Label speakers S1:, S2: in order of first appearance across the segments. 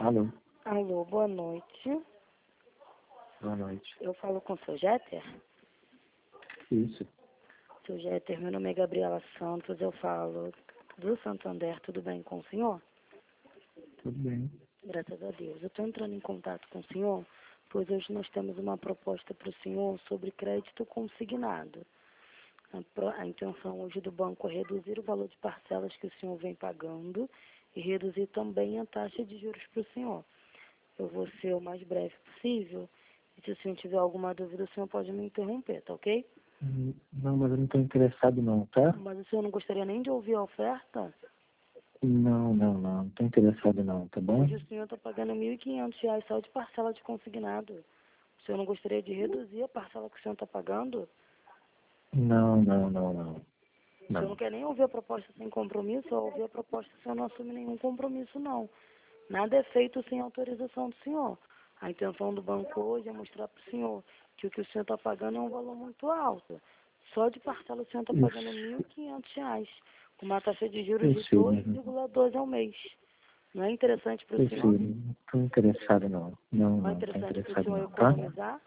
S1: Alô,
S2: Alô, boa noite.
S1: boa noite.
S2: Eu falo com o seu Jeter?
S1: Isso,
S2: Seu Jeter, meu nome é Gabriela Santos, eu falo do Santander, tudo bem com o senhor?
S1: tudo bem.
S2: Graças a Deus. Eu estou entrando em contato com o senhor, pois hoje nós temos uma proposta para o senhor sobre crédito consignado. A intenção hoje do banco é reduzir o valor de parcelas que o senhor vem pagando e reduzir também a taxa de juros para o senhor. Eu vou ser o mais breve possível e se o senhor tiver alguma dúvida, o senhor pode me interromper, tá ok?
S1: Não, mas eu não estou interessado não, tá?
S2: Mas o senhor não gostaria nem de ouvir a oferta?
S1: Não estou interessado não, tá bom?
S2: Hoje o senhor está pagando R$ 1.500 só de parcela de consignado. O senhor não gostaria de reduzir a parcela que o senhor está pagando?
S1: Não.
S2: O senhor não quer nem ouvir a proposta sem compromisso? Ao ouvir a proposta, o senhor não assume nenhum compromisso, não. Nada é feito sem autorização do senhor. A intenção do banco hoje é mostrar para o senhor que o senhor está pagando é um valor muito alto. Só de parcela o senhor está pagando R$ 1.500, com uma taxa de juros
S1: Eu
S2: de
S1: sei, mas
S2: 2,12 ao mês. Não é interessante para o
S1: eu
S2: senhor?
S1: sei, não estou interessado não.
S2: Não é
S1: Não estou
S2: interessante para o
S1: interessado
S2: senhor
S1: não, tá?
S2: economizar?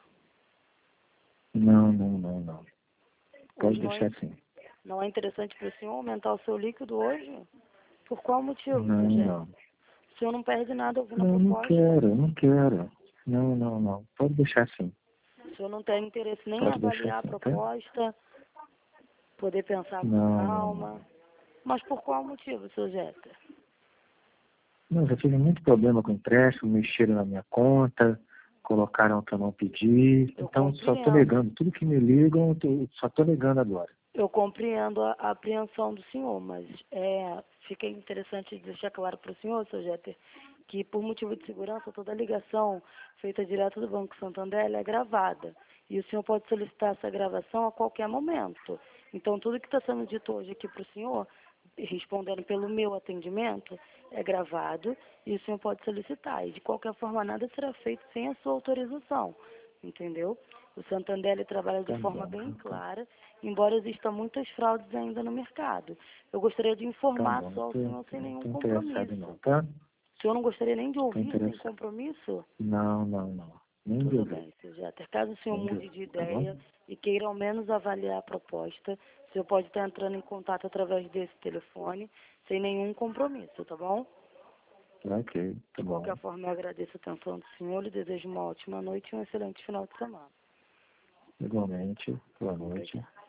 S1: Não. Pode
S2: Hoje
S1: deixar assim.
S2: não é interessante para o senhor aumentar o seu líquido hoje? Por qual motivo, seu Jé?
S1: Não.
S2: O senhor não perde nada ouvindo a
S1: Não
S2: proposta.
S1: quero. Não. Pode deixar assim.
S2: O senhor não tem interesse nem em
S1: Pode deixar
S2: avaliar a
S1: assim, tá?
S2: proposta, poder pensar com
S1: Não.
S2: calma. Mas por qual motivo, seu Jéter?
S1: Não, já tive muito problema com empréstimo, mexeram na minha conta, colocaram que eu não pedi.
S2: Eu
S1: Então, só estou
S2: compreendo.
S1: negando. Tudo que me ligam, só estou negando agora.
S2: Eu compreendo a apreensão do senhor, mas fica interessante deixar claro para o senhor, seu Jéter, que por motivo de segurança, toda ligação feita direto do Banco Santander ela é gravada. E o senhor pode solicitar essa gravação a qualquer momento. Então, tudo que está sendo dito hoje aqui para o senhor, respondendo pelo meu atendimento, é gravado e o senhor pode solicitar. E, de qualquer forma, nada será feito sem a sua autorização. Entendeu? O Santander ele trabalha de
S1: Tá
S2: forma
S1: bom,
S2: bem
S1: então.
S2: clara, embora existam muitas fraudes ainda no mercado. Eu gostaria de
S1: Tá
S2: informar
S1: bom,
S2: só ao senhor sem
S1: não
S2: nenhum
S1: tô interessado
S2: compromisso.
S1: não, tá?
S2: O senhor não gostaria nem de
S1: Tô
S2: ouvir sem
S1: interessado.
S2: compromisso?
S1: Não. Nem de
S2: Tudo
S1: ouvir.
S2: bem, seu Jéter. Caso o senhor
S1: Nem de
S2: mude
S1: ouvir,
S2: de
S1: tá bom?
S2: ideia e queira ao menos avaliar a proposta, o senhor pode estar entrando em contato através desse telefone, sem nenhum compromisso, tá bom?
S1: Ok, tá
S2: De
S1: bom.
S2: qualquer forma, eu agradeço a atenção do senhor, lhe desejo uma ótima noite e um excelente final de semana.
S1: Igualmente, boa noite.
S2: Obrigada.